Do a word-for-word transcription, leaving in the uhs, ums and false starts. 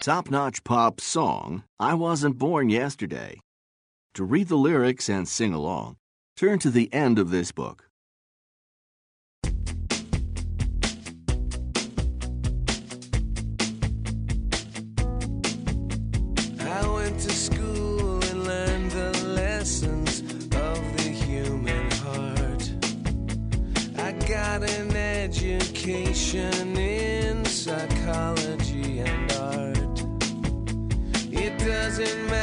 top-notch pop song, I Wasn't Born Yesterday. To read the lyrics and sing along, turn to the end of this book. I went to school and learned the lessons of the human heart. I got an education in psychology and art. It doesn't matter